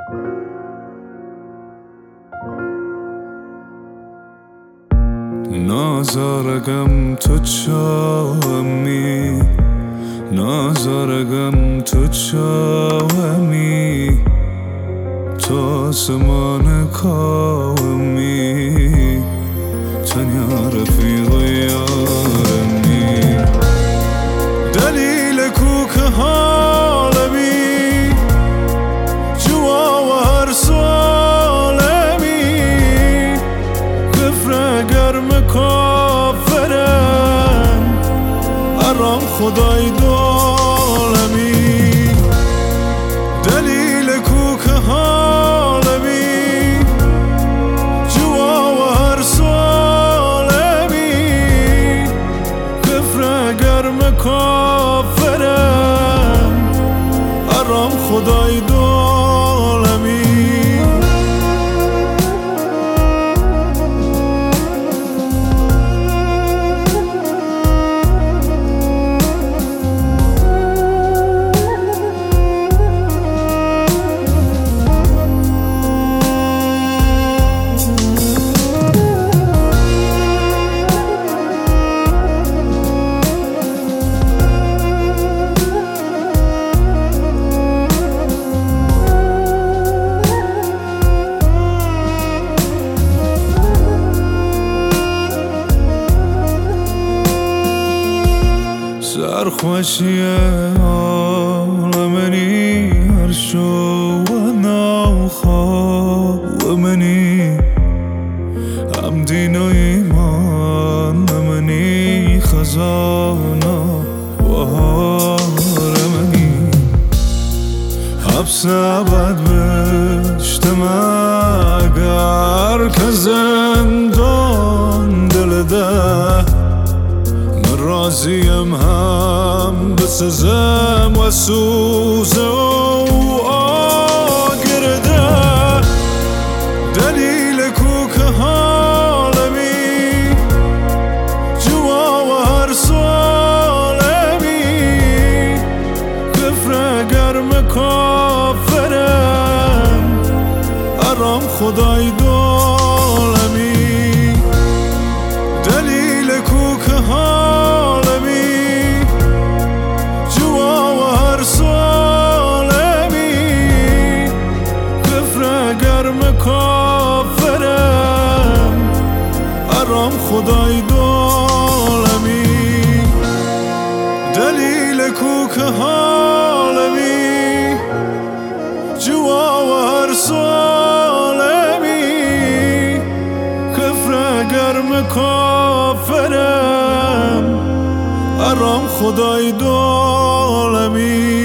نازارگم تو چامی، نازارگم تو چامی، تو آسمان کامی، تنیا رفیق یارمی، دلیل کوک حالمی، جوا و هر سالمی، کفر گرم کافرم، ارام خدای دولمی، دلیل کوک حالمی، جوا و هر سالمی، کفر گرم کافرم، ارام خدای دولمی. سرخوشی عالمنی هرشو و ناخواه و منی هم دین و ایمان منی خزانه و هارمنی حبس ابد بشتم اگر که زندان دل ده راضیم هم بسزم و سوزه و آگرده، دلیل کوک حالمی، جوا و هر سالمی، کفر گرم کافرم، ارام خدای دولمی، دلیل کوک حالمی، جوا و هر سالمی، کفر گرم کافرم، ارام خدای دولمی، دلیل کوک حالمی، جوا و هر سالمی، کفر گرم کافرم، ارام خدای دولمی.